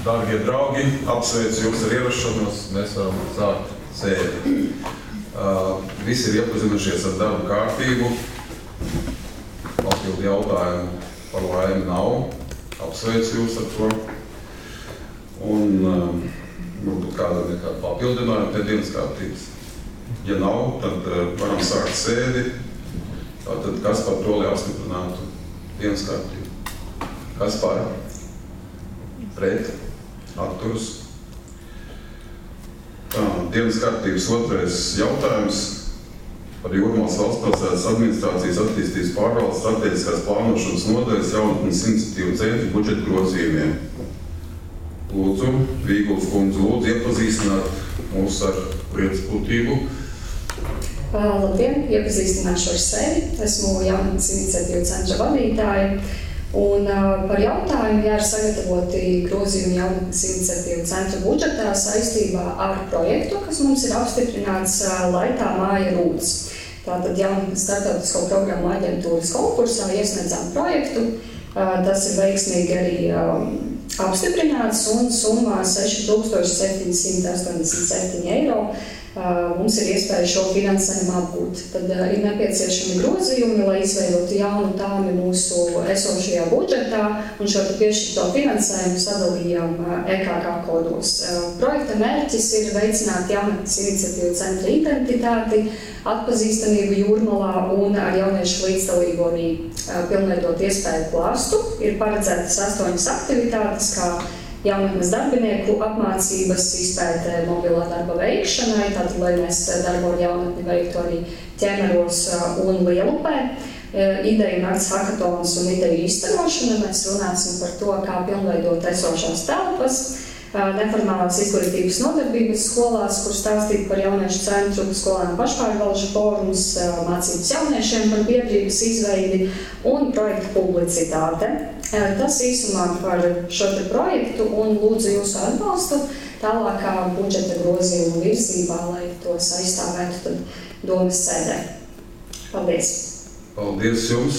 Dārgie draugi, apsveicu jūs ar ierašanos, mēs varam sākt sēdi. Visi ir iepazinušies ar darbu kārtību, papildu jautājumu par laimi nav, apsveicu jūs ar to. Un varbūt kādam ir kāda papildinājuma pie dienas kārtības. Ja nav, tad varam sākt sēdi. Tātad, kas par to, lai apstiprinātu dienas kārtību? Kas par? Pret? Atturas. Dienas kārtības otrais jautājums par Jūrmalas valstspilsētas administrācijas attīstības pārvaldes strateģiskās plānošanas nodaļas jaunatnes iniciatīvu centru budžeta grozījumiem. Lūdzu, Vīguls kundze, lūdzu iepazīstināt mūs ar lietas būtību. Labdien, iepazīstināšu ar sevi. Esmu jaunatnes iniciatīvu centra vadītāja. Un par jautājumu ir sagatavoti grozījumi jaunatnes iniciatīvu centra budžetā saistībā ar projektu, kas mums ir apstiprināts Laitā māja Rūds. Tātad jaunatnes starptautisko programmu aģentūras konkursā iesniedzām projektu. Tas ir veiksmīgi arī apstiprināts un summā 6,787 eiro. Mums ir iespēja šo finansējumu apgūt. Tad ir nepieciešami grozījumi, lai izveidotu jaunu tāmi mūsu esošajā budžetā, un šo piešķirto finansējumu sadalījām EKK kodos. Projekta mērķis ir veicināt jaunatnes iniciatīvu centra identitāti, atpazīstamību Jūrmalā un ar jauniešu līdzdalību arī pilnveidot iespēju klāstu. Ir paredzētas 8 aktivitātes, kā jaunatnes darbinieku apmācības, izpētē mobilā darba veikšanai, tātad, lai mēs darbu ar jaunatni veiktu arī Ķemeros un Lielupē. Ideju nakts hakatons un ideju īstenošana. Mēs runāsim par to, kā pilnveidot esošās telpas, neformālās izglītības nodarbības skolās, kur stāstīt par jauniešu centru, skolēnu pašpārvalžu fórums, mācības jauniešiem par biedrības izveidi un projektu publicitāte. Tas īsumā par šo projektu un lūdzu jūsu atbalstu tālākā budžeta grozījuma virzībā, lai to aizstāvētu tad domas sēdē. Paldies! Paldies jums!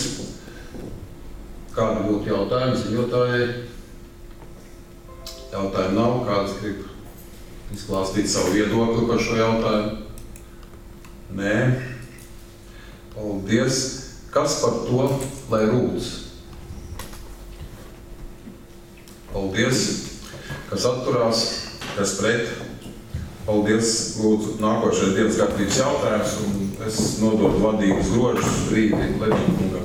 Kādi būtu jautājumi ziņotājai? Jautājumu nav, kāds grib izklāstīt savu viedokli par šo jautājumu? Nē. Paldies! Kas par to, lai rūc? Paldies! Kas atturās? Kas pret? Paldies! Lūdzu, nākošais dienas kārtības jautājums, un es nododu vadības grožus rīti Leviņkungam.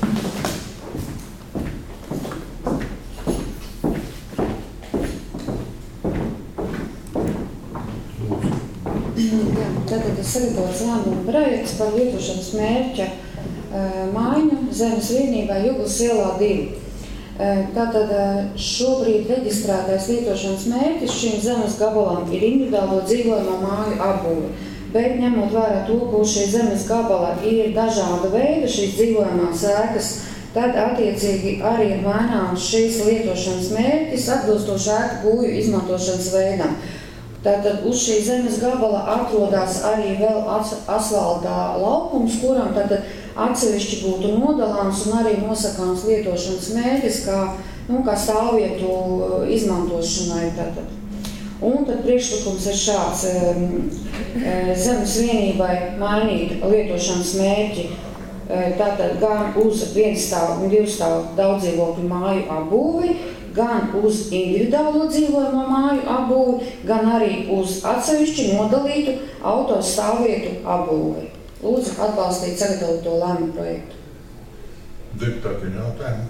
Tātad ir sagatavots lēmuma projekts par lietošanas mērķa maiņu zemes vienībai Juglas ielā 2. Tātad šobrīd reģistrētais lietošanas mērķis šim zemes gabalam ir individuālo dzīvojamo māju apbūve, bet ņemot vērā to, ka šī zemes gabala ir dažāda veida šīs dzīvojamās ēkas, tad attiecīgi arī ir maināms šīs lietošanas mērķis atbilstoši ēku būvju izmantošanas veidam. Tātad uz šī zemes gabala atrodas arī vēl asfaltā laukums, kuram tātad atsevišķi būtu nodalāms un arī nosakāms lietošanas mērķis, kā stāvvietu izmantošanai. Tātad. Un tad priekšlikums ir šāds zemes vienībai mainīt lietošanas mērķi tātad gan uz vienstāvu un divstāvu daudzdzīvokļu māju apbūvi, gan uz individuālo dzīvojamo māju apbūvi, gan arī uz atsevišķi nodalītu autostāvvietu apbūvi. Lūdzu, atbalstīt sagatavoto lēmumu projektu. Deputāti jautājumu?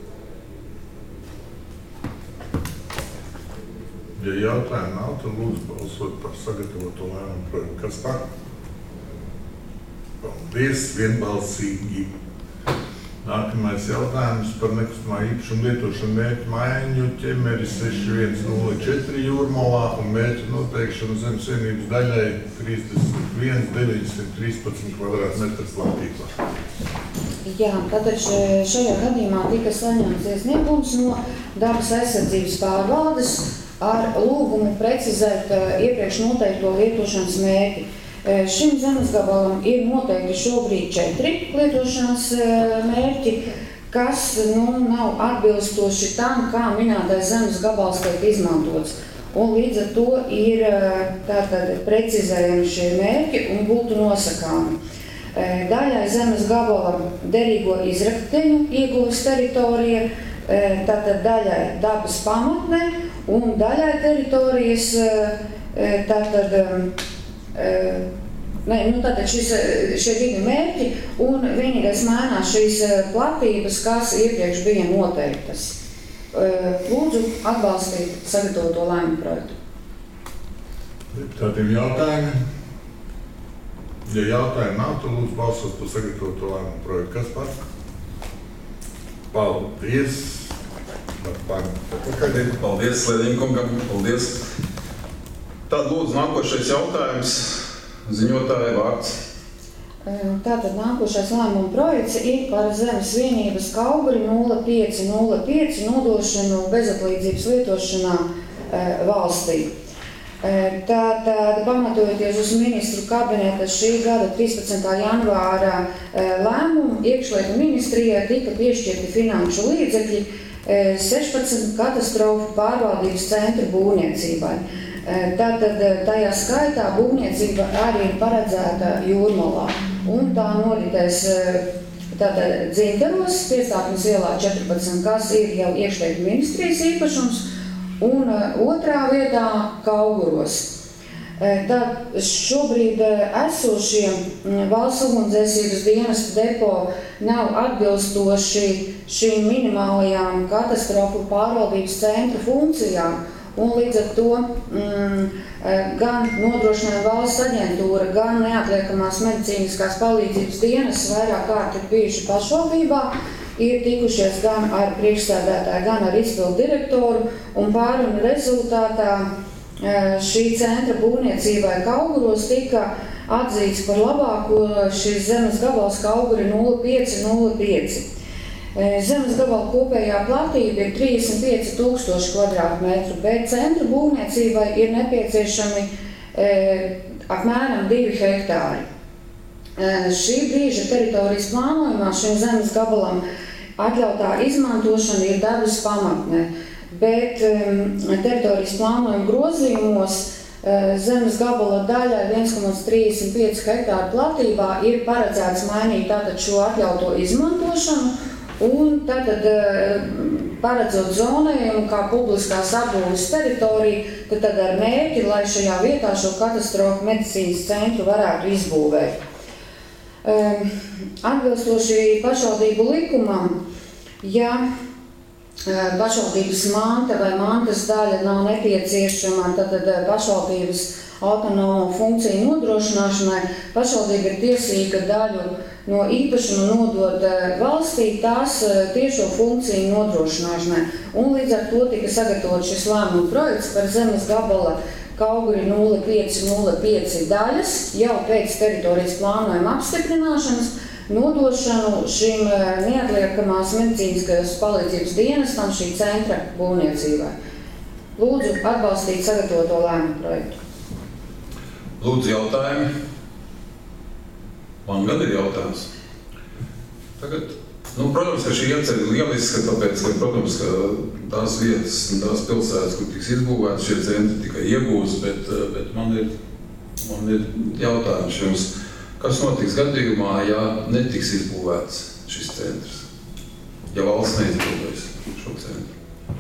Ja jautājumu nav, tad lūdzu balsot par sagatavoto lēmumu projektu. Kas par? Paldies, vienbalsīgi. Nākamais jautājums par nekustamā īpašuma lietošanu mērķu maiņu Ķemeris 6104 Jūrmalā un mērķu noteikšanu zemes vienības daļai 31,913 kvadrātmetru platībā. Jā, tātad šajā gadījumā tika saņemts iesniegums no dabas aizsardzības pārvaldes ar lūgumu precizēt iepriekš noteikto lietošanas mērķi. Šim zemes gabalam ir noteikti šobrīd 4 lietošanas mērķi, kas nav atbilstoši tam, kā minētais zemes gabals tiek izmantots. Un līdz ar to ir tātad precizējami šie mērķi un būtu nosakāmi. Daļai zemes gabala derīgo izrakteņu ieguves teritorija, tātad daļai dabas pamatnē un daļai teritorijas tātad šie divi mērķi un vienīgais mainās šīs platības, kas iepriekš bija noteiktas. Lūdzu atbalstīt sagatavoto lēmumu projektu. Deputātiem jautājumi? Ja jautājumi nav, tad lūdzu balsot par sagatavoto lēmumu projektu. Kas par? Paldies! Paldies, Slēdiņkungam. Paldies. Tad lūdzu nākošais jautājums. Ziņotāja vārds. Tātad nākošais lēmuma projekts ir par zemes vienības Kauguri 0505 nodošanu bezatlīdzības lietošanā valstī. Tātad pamatojoties uz ministru kabineta šī gada 13. janvāra lēmumu, iekšlietu ministrijai tika piešķirti finanšu līdzekļi 16 katastrofu pārvaldības centru būvniecībai. Tātad tajā skaitā būvniecība arī ir paredzēta Jūrmalā. Un tā noritēs Dzintaros, Piestātnes ielā 14, kas ir jau iekšlietu ministrijas īpašums, un otrā vietā Kauguros. Tad šobrīd esošie valsts ugunsdzēsības dienesta depo nav atbilstoši šīm minimālajām katastrofu pārvaldības centru funkcijām. Un līdz ar to gan nodrošinājuma valsts aģentūra, gan neatliekamās medicīniskās palīdzības dienas vairāk kārt ir bijuši pašvaldībā, ir tikušies gan ar priekšsēdētāju, gan ar izpildu direktoru, un pārunu rezultātā šī centra būvniecībai Kauguros tika atzīts par labāko šis zemes gabals Kauguri 0505. Zemes gabala kopējā platība ir 35,000 kvadrātmetru, bet centra būvniecībai ir nepieciešami apmēram 2 hektāri. Šī brīža teritorijas plānojumā šim zemes gabalam atļautā izmantošana ir dabas pamatnē, bet teritorijas plānojuma grozījumos zemes gabala daļai 1,35 hektāru platībā ir paredzēts mainīt tātad šo atļauto izmantošanu, un tātad paredzot zonējumu kā publiskās apbūves teritoriju, tad ar mērķi, lai šajā vietā šo katastrofu medicīnas centru varētu izbūvēt. Atbilstoši pašvaldību likumam, ja pašvaldības manta vai mantas daļa nav nepieciešama, tad pašvaldības autonomo funkciju nodrošināšanai pašvaldība ir tiesīga daļu no īpašuma nodot valstī tās tiešo funkciju nodrošināšanai. Un līdz ar to tika sagatavots šis lēmuma projekts par zemes gabala Kauguri 0505 daļas jau pēc teritorijas plānojuma apstiprināšanas nodošanu šim neatliekamās medicīniskās palīdzības dienestam šī centra būvniecībai. Lūdzu atbalstīt sagatavoto lēmumu projektu. Lūdzu jautājumi. Man gan ir jautājums. Tagad, protams, ka šī ieceļa ir lieliska, tāpēc, ka, protams, ka tās vietas un tās pilsētas, kur tiks izbūvētas, šie centri tikai iegūs, bet man ir jautājums jums. Kas notiks gadījumā, ja netiks izbūvēts šis centrs? Ja valsts neizbūvēs šo centru?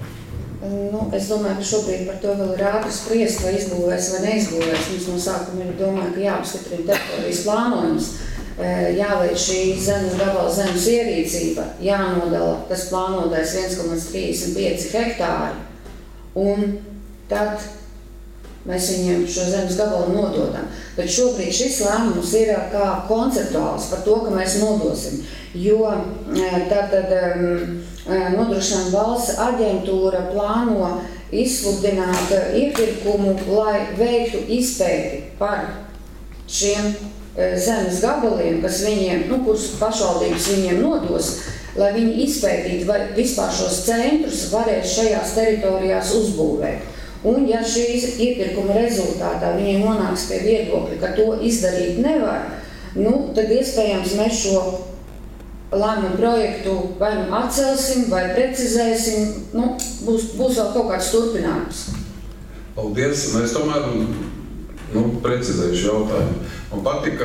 Es domāju, ka šobrīd par to vēl ir ātri spriest, vai izbūvēs vai neizbūvēs. Mums no sākuma ir domāju, ka jāapstiprina teritorijas plānojums, jāveic šī zemes gabala zemes ierīcība, jānodala tas plānotais 1,35 hektāri, un tad mēs viņiem šo zemes gabalu nododam. Bet šobrīd šis lēmums ir kā konceptuāls par to, ka mēs nodosim, jo tātad nodrošinājuma valsts aģentūra plāno izsludināt iepirkumu, lai veiktu izpēti par šiem zemes gabaliem, kas viņiem, kurus pašvaldības viņiem nodos, lai viņi izpētītu, vai vispār šos centrus varēs šajās teritorijās uzbūvēt. Un ja šīs iepirkuma rezultātā viņiem nonāks pie viedokļa, ka to izdarīt nevar, tad iespējams mēs šo lēmumu projektu vai nu atcelsim, vai precizēsim, būs vēl kaut kāds turpinājums. Paldies, un es tomēr precizēšu jautājumu. Man patika,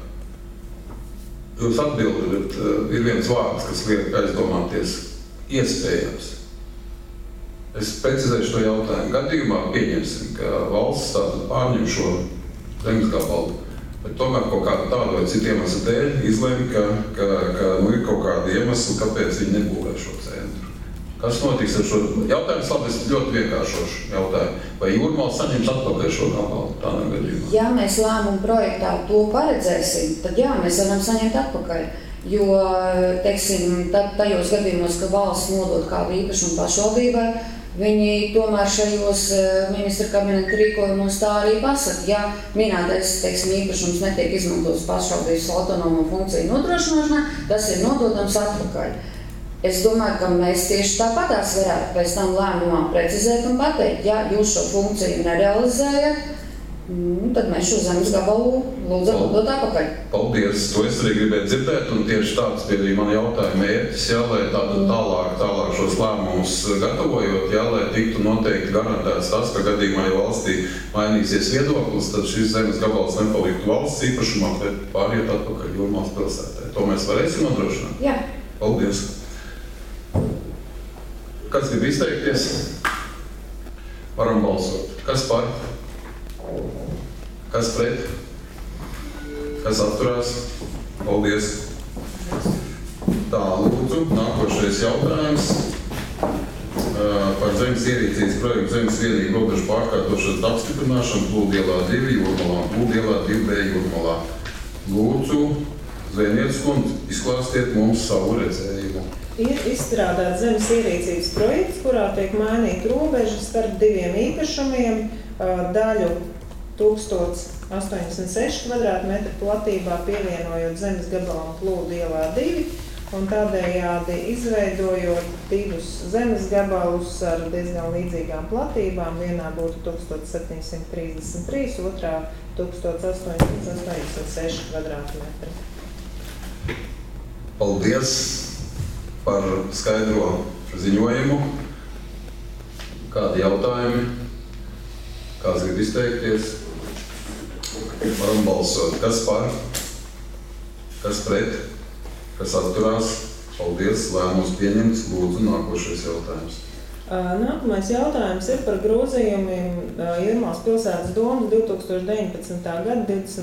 jūs atbildi, bet ir viens vārds, kas liek aizdomāties iespējams. Es precizēšu to jautājumu. Gadījumā pieņemsim, ka valsts tātad pārņem šo zemes gabalu, bet tomēr kaut kādu tādu vai citu iemeslu dēļ izlēma, ka ir kaut kādi iemesli, kāpēc viņi nebūvē šo centru. Kas notiks ar šo jautājumu? Labi, es ļoti vienkāršošu jautājumu. Vai Jūrmala saņems atpakaļ šo gabalu tādā gadījumā? Ja mēs lēmumu projektā to paredzēsim, tad jā, mēs varam saņemt atpakaļ. Jo, teiksim, tajos gadījumos, ka valsts nodod kādu īpašumu pašvaldībai, viņi tomēr šajos ministra kabineta rīkojumos tā arī pasaka. Ja minētais, teiksim, īpašums netiek izmantots pašvaldības autonomo funkciju nodrošināšanā, tas ir nododams atpakaļ. Es domāju, ka mēs tieši tāpatās varētu pēc tam lēmumā precizēt un pateikt, ja jūs šo funkciju nerealizējat, tad mēs šo zemes gabalu lūdzam dot atpakaļ. Paldies, to es arī gribēju dzirdēt, un tieši tāds bija arī man jautājuma mērķis, lai tālāk šos lēmumus gatavojot, lai tiktu noteikti garantēts tas, ka gadījumā, ja valstī mainīsies viedoklis, tad šis zemes gabals nepaliktu valsts īpašumā, bet pāriet atpakaļ Jūrmalas pilsētē. To mēs varēsim nodrošināt? Jā. Paldies. Kas grib izteikties? Varam balsot. Kas par? Kas pret? Kas atturās? Paldies. Tā, lūdzu, nākošais jautājums par zemes ierīcības projektu zemes vienību robežu pārkārtošanas apstiprināšanu Plūdielā 2 Jūrmalā un Plūdielā 2B Jūrmalā. Lūdzu, Zvejnieces kundze, izklāstiet mums savu redzējumu. Ir izstrādāts zemes ierīcības projekts, kurā tiek mainīta robeža starp diviem īpašumiem, daļu 1086 kvadrātmetru platībā pievienojot zemes gabalam Plūdielā 2 un tādējādi izveidojot divus zemes gabalus ar diezgan līdzīgām platībām. Vienā būtu 1733, otrā 1886 kvadrātmetri. Paldies par skaidro ziņojumu. Kādi jautājumi? Kāds grib izteikties? Varam balsot. Kas par? Kas pret? Kas atturās? Paldies, lēmums pieņemts. Lūdzu, nākošais jautājums. Nākamais jautājums ir par grozījumiem Jūrmalas pilsētas domas 2019. gada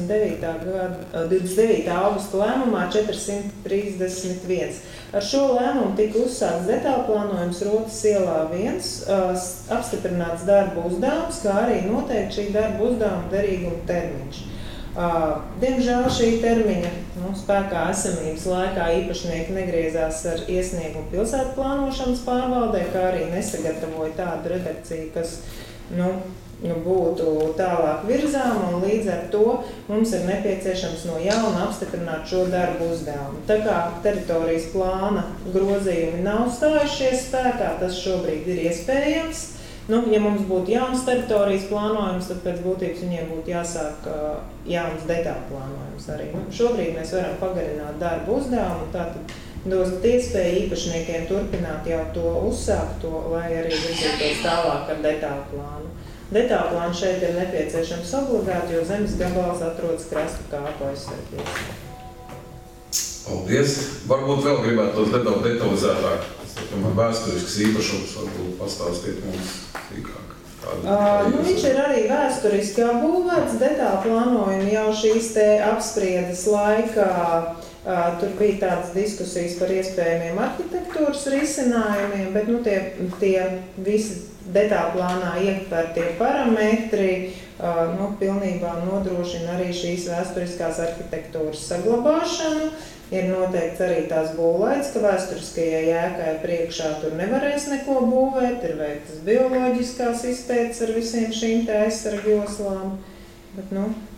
29. augusta lēmumā 431. Ar šo lēmumu tika uzsākts detālplānojums Rotas ielā 1, apstiprināts darba uzdevums, kā arī noteikti šī darba uzdevuma derīguma termiņš. Diemžēl šī termiņa spēkā esamības laikā īpašnieki negriezās ar iesniegumu pilsētu plānošanas pārvaldē, kā arī nesagatavoja tādu redakciju, kas būtu tālāk virzām, un līdz ar to mums ir nepieciešams no jauna apstiprināt šo darbu uzdevumu. Tā kā teritorijas plāna grozījumi nav stājušies spēkā, tas šobrīd ir iespējams. Ja mums būtu jauns teritorijas plānojums, tad pēc būtības viņiem būtu jāsāk jauns detālu plānojums arī. Šobrīd mēs varam pagarināt darbu uzdevumu, tātad dot iespēju īpašniekiem turpināt jau to uzsākt, lai arī virzītos tālāk ar detālu plānu. Detālu plānu šeit ir nepieciešams obligāti, jo zemes gabals atrodas krastu kāpu aizsardzībā. Paldies! Varbūt vēl gribētu tos nedaudz detalizētāk. Tomēr vēsturisks īpašums varbūt pastāstīt mums sīkāk. Viņš ir arī vēsturiski būvēts, detālu plānojumi jau šīs te apspriedes laikā. Tur bija tādas diskusijas par iespējamiem arhitektūras risinājumiem, bet tie visi detālu plānā ietvertie parametri pilnībā nodrošina arī šīs vēsturiskās arhitektūras saglabāšanu. Ir noteikts arī tās būvlaids, ka vēsturiskajai ēkai priekšā tur nevarēs neko būvēt, ir veiktas bioloģiskās izpētes ar visiem šīm te aizsargjoslām. Bet,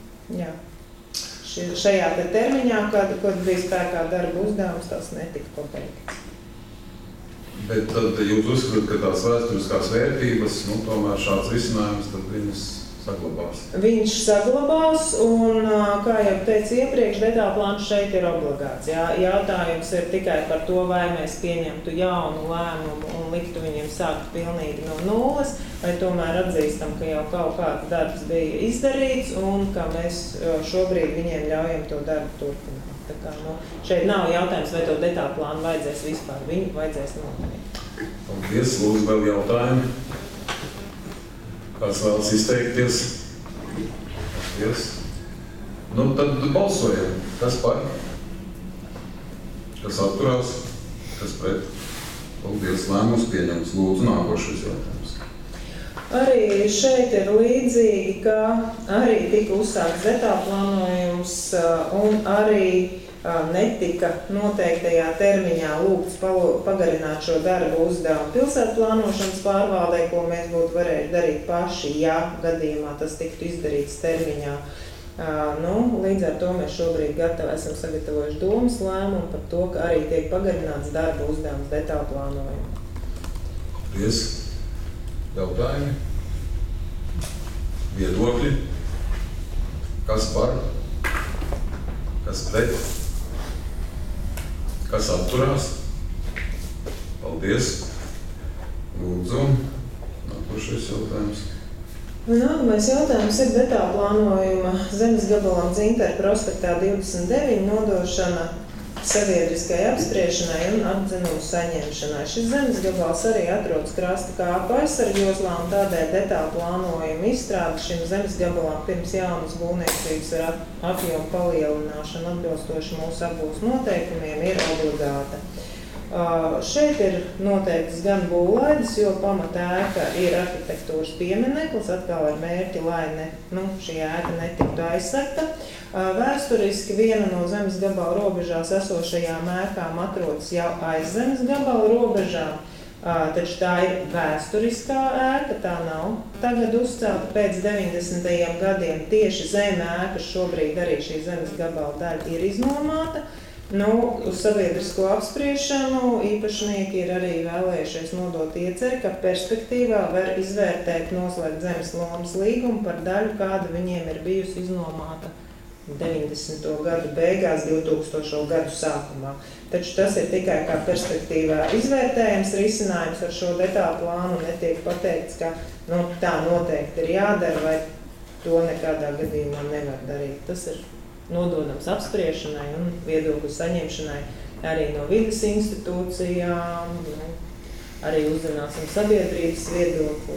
šajā te termiņā, kad bija spēkā darba uzdevums, tas netika pabeigts. Bet tad jūs uzskatāt, ka tās vēsturiskās vērtības, tomēr šāds risinājums, tad viņas saglabās? Viņš saglabās, un, kā jau teicu iepriekš, detālplāns šeit ir obligāts. Jautājums ir tikai par to, vai mēs pieņemtu jaunu lēmumu un liktu viņiem sākt pilnīgi no nulles, vai tomēr atzīstam, ka jau kaut kāds darbs bija izdarīts un ka mēs šobrīd viņiem ļaujam to darbu turpināt. Tā kā, šeit nav jautājums, vai to detālplānu vajadzēs vispār. Viņu vajadzēs noteikti. Paldies, lūdzu, vēl jautājumi. Kāds vēlas izteikties? Paldies. Tad balsojam. Kas par? Kas atturās? Kas pret? Paldies, lēmums pieņems. Lūdzu, nākošais jautājums. Arī šeit ir līdzīgi, ka arī tika uzsākts detālplānojums un arī netika noteiktajā termiņā lūgts pagarināt šo darbu uzdevumu pilsētu plānošanas pārvaldē, ko mēs būtu varējuši darīt paši, ja gadījumā tas tiktu izdarīts termiņā. Līdz ar to mēs šobrīd esam sagatavojuši domas lēmumu par to, ka arī tiek pagarināts darba uzdevums detālplānojumā. Paldies. Jautājumi? Viedokļi? Kas par? Kas pret? Kas atturās? Paldies. Lūdzu, nākošais jautājums. Nākamais jautājums ir detālplānojuma zemes gabalam Dzintara prospektā 29 nodošana sabiedriskai apspriešanai un atzinumu saņemšanai. Šis zemes gabals arī atrodas krasta kāpu aizsargjoslā, un tādēļ detālplānojuma izstrāde šim zemes gabalam pirms jaunas būvniecības ar apjomu palielināšanu atbilstoši mūsu apbūves noteikumiem ir obligāta. Šeit ir noteikts gan būvlaides, jo pamata ēka ir arhitektūras piemineklis, atkal ar mērķi, lai šī ēka netiktu aizsegta. Vēsturiski viena no zemes gabala robežās esošajām ēkām atrodas jau aiz zemes gabala robežām, taču tā ir vēsturiskā ēka, tā nav tagad uzcelta pēc 90. gadiem. Tieši zeme ēkas šobrīd arī šī zemes gabala daļa ir iznomāta. Uz sabiedrisko apspriešanu īpašnieki ir arī vēlējušies nodot ieceri, ka perspektīvā var izvērtēt noslēgt zemes lomas līgumu par daļu, kāda viņiem ir bijusi iznomāta 90. gadu beigās, 2000. gadu sākumā. Taču tas ir tikai kā perspektīvā izvērtējums risinājums ar šo detālplānu, netiek pateikts, ka tā noteikti ir jādara vai to nekādā gadījumā nevar darīt. Tas ir nododams apspriešanai un viedokļu saņemšanai arī no vides institūcijām, arī uzzināsim sabiedrības viedokli.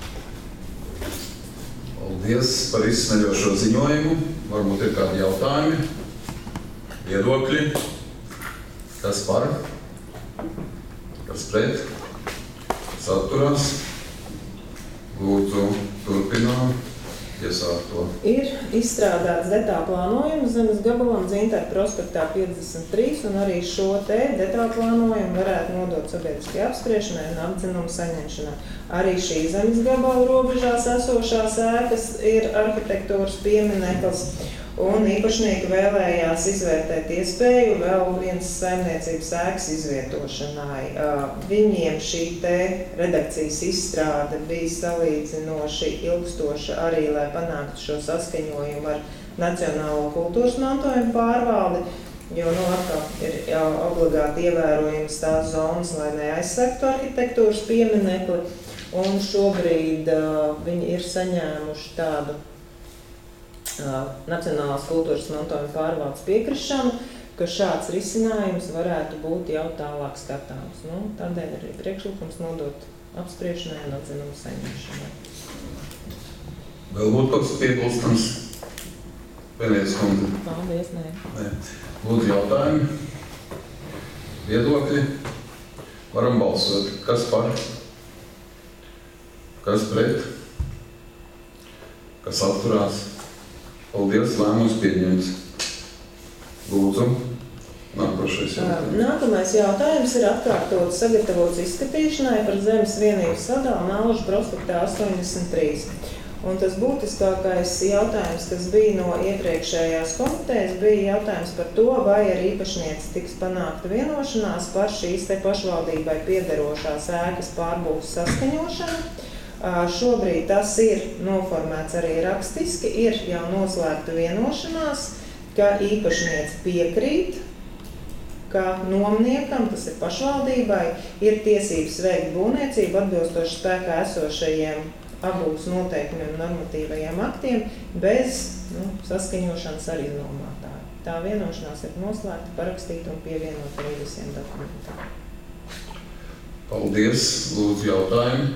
Paldies par izsmeļošo ziņojumu. Varbūt ir kādi jautājumi, viedokļi. Kas par? Kas pret? Kas atturās? Lūdzu, turpinām. Ir izstrādāts detālplānojums zemes gabalam Dzintara prospektā 53, un arī šo detālplānojumu varētu nodot sabiedriskai apspriešanai un atzinumu saņemšanai. Arī šī zemes gabala robežās esošās ēkas ir arhitektūras piemineklis, un īpašnieki vēlējās izvērtēt iespēju vēl vienas saimniecības ēkas izvietošanai. Viņiem šī redakcijas izstrāde bija salīdzinoši ilgstoša arī, lai panāktu šo saskaņojumu ar Nacionālo kultūras mantojuma pārvaldi, jo atkal ir obligāti ievērojams tās zonas, lai neaizsegtu arhitektūras pieminekli, un šobrīd viņi ir saņēmuši tādu Nacionālās kultūras mantojuma pārvaldes piekrišanu, ka šāds risinājums varētu būt jau tālāk skatāms. Tādēļ arī priekšlikums nodot apspriešanai un atzinumu saņemšanai. Vēl būtu kaut kas piebilstams? Pēdējais kundze. Paldies, nē. Lūdzu, jautājumi, viedokļi. Varam balsot. Kas par? Kas pret? Kas atturās? Paldies, lēmums pieņemts. Lūdzu, nākošais jautājums. Nākamais jautājums ir atkārtots sagatavots izskatīšanai par zemes vienības sadalu Nālužu prospektā 83. Un tas būtiskākais jautājums, kas bija no iepriekšējās komitejas, bija jautājums par to, vai ar īpašnieci tiks panākta vienošanās par šīs pašvaldībai piederošās ēkas pārbūves saskaņošanu. Šobrīd tas ir noformēts arī rakstiski, ir jau noslēgta vienošanās, ka īpašniece piekrīt, ka nomniekam, tas ir pašvaldībai, ir tiesības veikt būvniecību atbilstoši spēkā esošajiem abūs noteikumiem normatīvajiem aktiem bez saskaņošanas ar iznomātāju. Tā vienošanās ir noslēgta, parakstīta un pievienota arī visiem dokumentiem. Paldies, lūdzu jautājumi.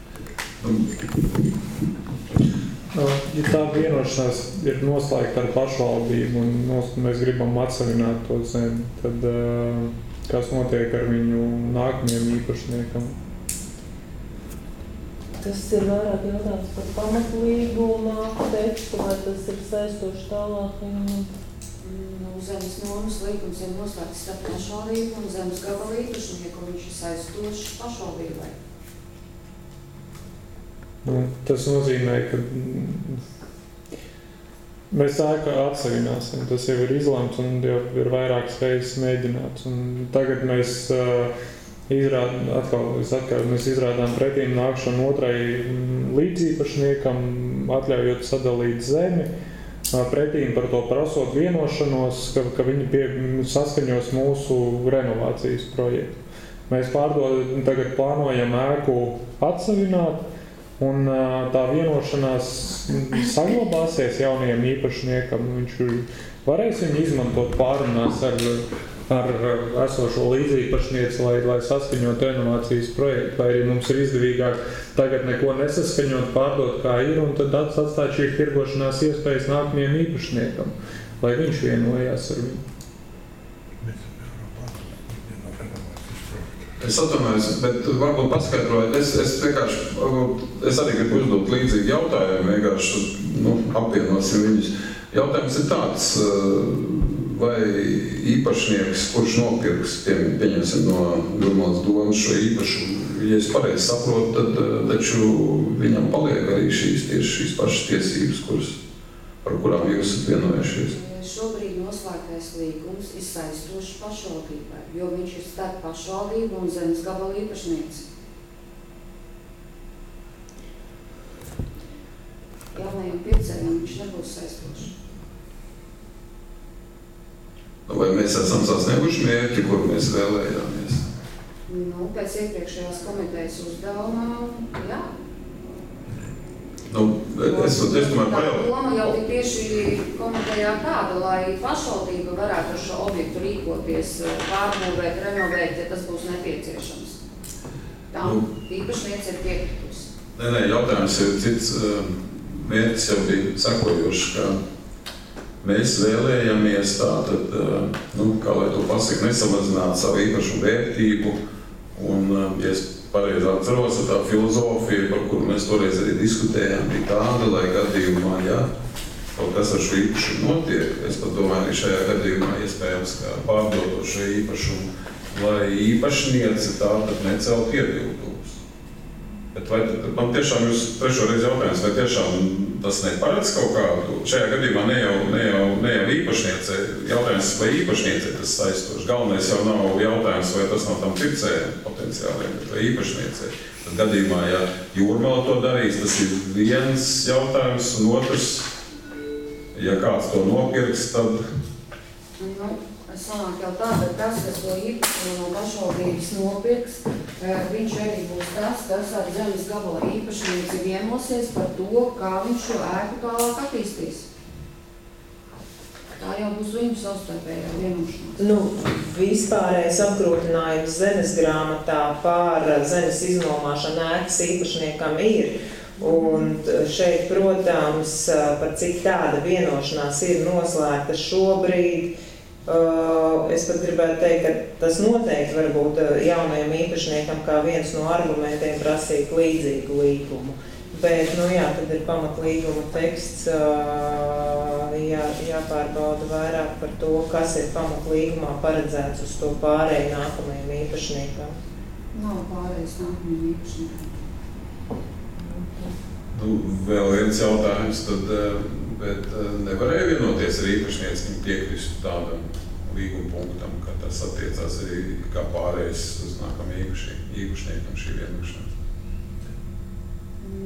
Ja tā vienošanās ir noslēgta ar pašvaldību un mēs gribam atsavināt to zemi, tad kas notiek ar viņu nākamajam īpašniekam? Tas ir vairāk jautājums par pamatlīguma tekstu, vai tas ir saistoši tālāk viņam? Zemes nomas līgums ir noslēgts starp pašvaldību un zemes gabala īpašnieku, un viņš ir saistošs pašvaldībai. Tas nozīmē, ka mēs ēku atsavināsim. Tas jau ir izlemts un jau ir vairākas reizes mēģināts. Un tagad mēs izrādām pretīm nākšanu otrai līdzīpašniekam, atļaujot sadalīt zemi, pretīm par to prasot vienošanos, ka viņi saskaņos mūsu renovācijas projektu. Mēs tagad plānojam ēku atsavināt, un tā vienošanās saglabāsies jaunajam īpašniekam. Viņš varēs viņu izmantot pārunās ar esošo līdzīpašnieci, lai saskaņot renovācijas projektu, vai arī mums ir izdevīgāk tagad neko nesaskaņot, pārdot kā ir, un tad atstāt šī tirgošanās iespējas nākamajam īpašniekam, lai viņš vienojās ar viņu. Es atvainojos, bet varbūt paskaidroju, es arī gribu uzdot līdzīgi jautājumu, vienkārši apvienosim viņus. Jautājums ir tāds, vai īpašnieks, kurš nopirks, pieņemsim no Jūrmalas domas šo īpašumu, ja es pareizi saprotu, tad taču viņam paliek arī šīs pašas tiesības, par kurām jūs esat vienojušies. Šobrīd noslēgtais līgums ir saistošs pašvaldībai, jo viņš ir starp pašvaldību un zemes gabala īpašnieci. Jaunajiem pircējiem viņš nebūs saistošs. Vai mēs esam sasnieguši mērķi, kur mēs vēlējāmies? Pēc iepriekšējās komitejas uzdevumā, jā. Es tomēr pajautāju. Doma jau ir tieši komitejā tāda, lai pašvaldība varētu ar šo objektu rīkoties, pārbūvēt, renovēt, ja tas būs nepieciešams. Tam īpašniece ir piekritus. Nē, jautājums ir cits. Mērķis jau bija sekojošs, ka mēs vēlējamies tātad, kā lai to pasaka, nesamazināt savu īpašumu vērtību. Un, ja es pareizi atceros, tā filozofija, par kuru mēs toreiz arī diskutējām, bija tāda, lai gadījumā, ja kaut kas ar šo īpašumu notiek, es pat domāju, arī šajā gadījumā iespējams, ka pārdodot šo īpašumu, lai īpašniece tātad necelt iebildumus. Bet vai man tiešām jūs trešo reizi jautājums, vai tiešām tas neparedz kaut kādu? Šajā gadījumā ne jau īpašniece, jautājums vai īpašniece tas saistoši. Galvenais jau nav jautājums, vai tas nav tam pircējiem potenciāliem, bet vai īpašniece. Tad gadījumā, ja Jūrmala to darīs, tas ir viens jautājums, un otrs, ja kāds to nopirks, tad... Sanāk jau tā, bet tas, kas to īpašumu no pašvaldības nopirks, viņš arī būs tas, kas ar zemes gabala īpašnieci vienosies par to, kā viņš šo ēku tālāk attīstīs. Tā jau būs viņu savstarpējā vienošanās. Vispārējais apgrūtinājums zemes grāmatā par zemes iznomāšanu ēkas īpašniekam ir. Un šeit, protams, par cik tāda vienošanās ir noslēgta šobrīd, es pat gribētu teikt, ka tas noteikti var būt jaunajam īpašniekam kā viens no argumentiem prasīt līdzīgu līgumu. Bet, tad ir pamatlīguma teksts, jāpārbauda vairāk par to, kas ir pamatlīgumā paredzēts uz to pārēju nākamajam īpašniekam. Nav pārējais nākamajam īpašniekam. Vēl viens jautājums, bet nevarēja vienoties ar īpašnieci, viņi piekristu tādam līguma punktam, ka tas attiecās arī kā pārējais uz nākamajam īpašniekam šī vienošanās.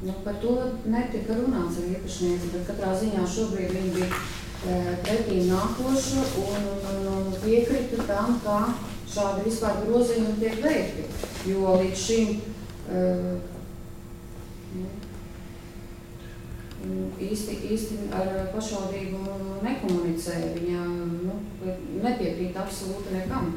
Nu, par to netika runāts ar īpašnieci, bet katrā ziņā šobrīd viņi bija pretī nākoša un piekrita tam, kā šādi vispār grozījumi tiek veikti. Jo līdz šim īsti ar pašvaldību nekomunicēja. Viņa nepiekrīt absolūti nekam.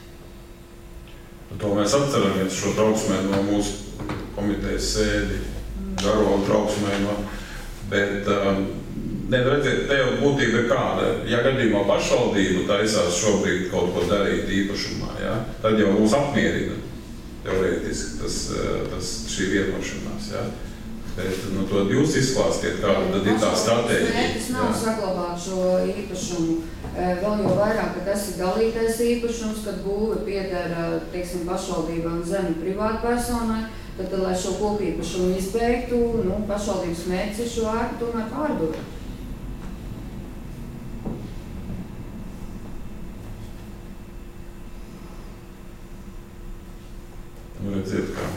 To mēs atceramies šo trauksmēm no mūsu komitejas sēdi, garo trauksmēm, bet redziet, te jau būtība ir kāda. Ja gadījumā pašvaldība taisās šobrīd kaut ko darīt īpašumā, ja, tad jau mūs apmierina teorētiski šī vienošanās. Ja. Bet to jūs izklāstiet, kāda tad ir tā stratēģija. Mērķis nav saglabāt šo īpašumu. Vēl jau vairāk, ka tas ir dalītais īpašums, kad būve pieder, teiksim, pašvaldībām zemi privātpersonai, tad, lai šo kopīpašumu izbeigtu, pašvaldības mērķis ir šo ēku tomēr pārdot. Redziet, kā.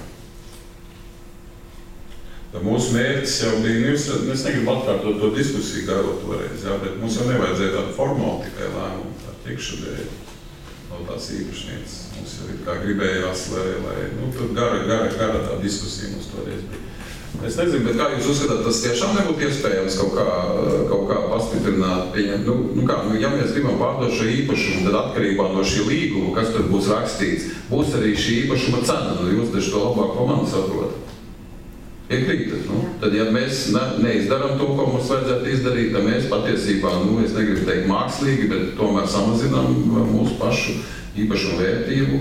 Mūsu mērķis jau bija, es negribu atkārtot to diskusiju garo toreiz, jā, bet mums jau nevajadzēja tādu formālu tikai lēmumu, tā tikšanai no tās īpašnieces. Mums jau ir kā gribējās, lai tad gara tā diskusija mums toreiz bija. Es nezinu, bet kā jūs uzskatāt, tas tiešām nebūtu iespējams kaut kā pastiprināt, pieņemt. Ja mēs gribam pārdot šo īpašumu, tad atkarībā no šī līguma, kas tur būs rakstīts, būs arī šī īpašuma cena. Jūs taču to labāk ko man saprotat. Piekrītat, tad, ja mēs neizdarām to, ko mums vajadzētu izdarīt, tad mēs patiesībā, es negribu teikt mākslīgi, bet tomēr samazinām mūsu pašu īpašumu vērtību.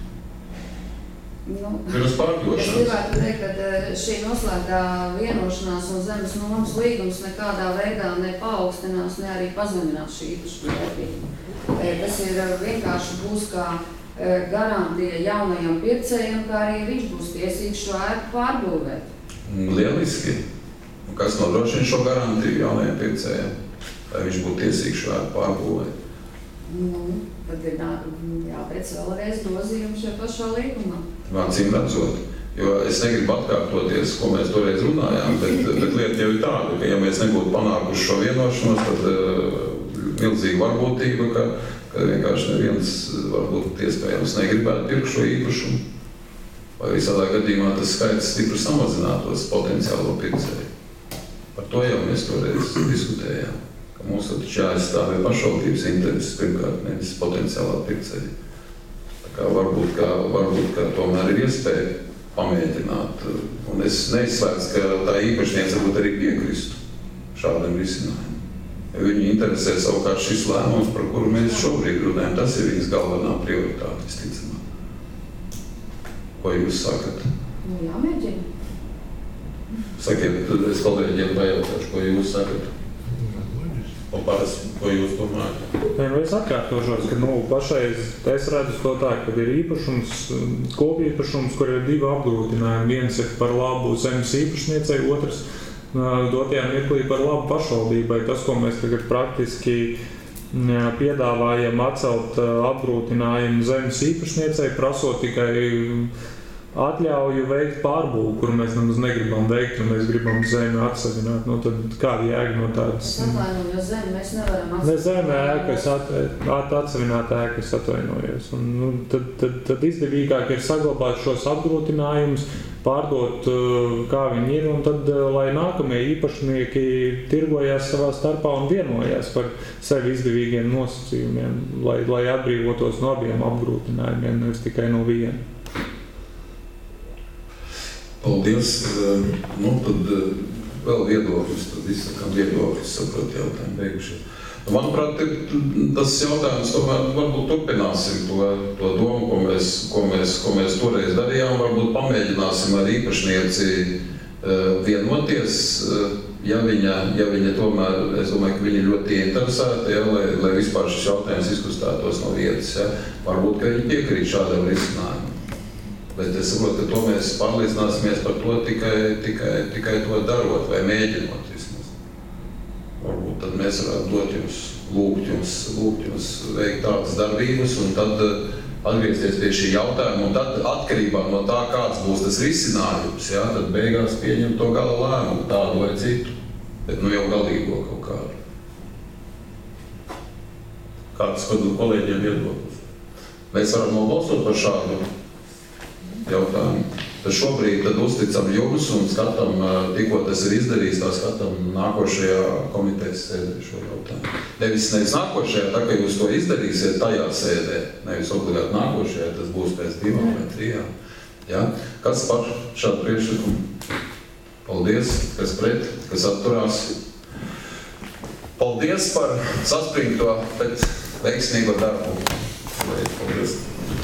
Pirms pārdošanas. Es gribētu teikt, ka šī noslēgtā vienošanās un zemes nomas līgums nekādā veidā nepaukstinās, ne arī pazeminās šī īpašuma vērtību. Tas ir vienkārši būs kā garantija jaunajam pircējam, kā arī viņš būs tiesīgs šo ēku pārbūvēt. Lieliski. Un kas nodrošina šo garantiju jaunajiem pircējiem, lai viņš būtu tiesīgs šo ēku pārbūvēt? Tad ir jāpēc vēlreiz grozījumi šajā pašā līgumā. Acīm redzot, jo es negribu atkārtoties, ko mēs toreiz runājām, bet lieta jau ir tāda, ka ja mēs nebūtu panākuši šo vienošanos, tad milzīga varbūtība, ka vienkārši neviens varbūt iespējams negribētu pirkt šo īpašumu. Vai visādā gadījumā tas skaits stipri samazinātos potenciālo pircēju. Par to jau mēs toreiz diskutējām. Mums taču jāaizstāvē pašvaldības intereses, pirmkārt, nevis potenciālā pircēja. Tā kā varbūt ka tomēr ir iespēja pamēģināt. Un es neizslēdzu, ka tā īpašniece varbūt arī piekristu šādam risinājumam. Ja viņu interesē savukārt šis lēmums, par kuru mēs šobrīd runājam, tas ir viņas galvenā prioritāte, visticamāk. Ko jūs sakat? Jāmēģina. Sakiet, es kolēģiem pajautāšu, ko jūs sakat? Ko jūs domājat? Es atkārtošos, ka pašreiz es redzu to tā, ka ir īpašums, kopīpašums, kur ir divi apgrūtinājumi. Viens ir par labu zemes īpašniecei, otrs dotajā mirklī par labu pašvaldībai. Tas, ko mēs tagad praktiski piedāvājam atcelt apgrūtinājumu zemes īpašniecei, prasot tikai atļauju veikt pārbūvu, kuru mēs nemaz negribam veikt, un mēs gribam zemi atsavināt. Tad kāda jēga no tādas? Es atvainoju, jo zemi mēs nevaram atsavināt. Ne zemi ēkas, atsavināt ēkas, atvainojos. Tad izdevīgāk ir saglabāt šos apgrūtinājumus, pārdot, kā viņi ir, un tad, lai nākamie īpašnieki tirgojās savā starpā un vienojās par sevi izdevīgiem nosacījumiem, lai atbrīvotos no abiem apgrūtinājumiem, nevis tikai no viena. Paldies. Tad vēl viedoklis, tad izsakām viedoklis, saprot jautājumu beigušies. Manuprāt, tas jautājums tomēr varbūt turpināsim to domu, ko mēs toreiz darījām. Varbūt pamēģināsim ar īpašnieci vienoties, ja viņa tomēr, es domāju, ka viņa ļoti interesēta, lai vispār šis jautājums izkustētos no vietas. Varbūt, ka viņa piekrīt šādam risinājumam. Bet es saprotu, ka to mēs pārliecināsimies par to tikai to darot vai mēģinot vismaz. Varbūt tad mēs varētu lūgt jums veikt tādas darbības un tad atgriezties pie šī jautājuma, un tad atkarībā no tā, kāds būs tas risinājums, ja, tad beigās pieņem to gala lēmumu, tādu vai citu, bet nu jau galīgo kaut kādu. Kāds kolēģiem viedoklis? Mēs varam nobalsot par šādu jautājumu. Tad šobrīd tad uzticam jums un skatām, tikko tas ir izdarīts, tā skatām nākošajā komitejas sēdē šo jautājumu. Nevis nākošajā, tā kā jūs to izdarīsiet tajā sēdē, nevis obligāti nākošajā, tas būs pēc 2 vai 3. Ja? Kas par šādu priekšlikumu? Paldies, kas pret, kas atturās. Paldies par saspringto, bet veiksmīgo darbu. Paldies.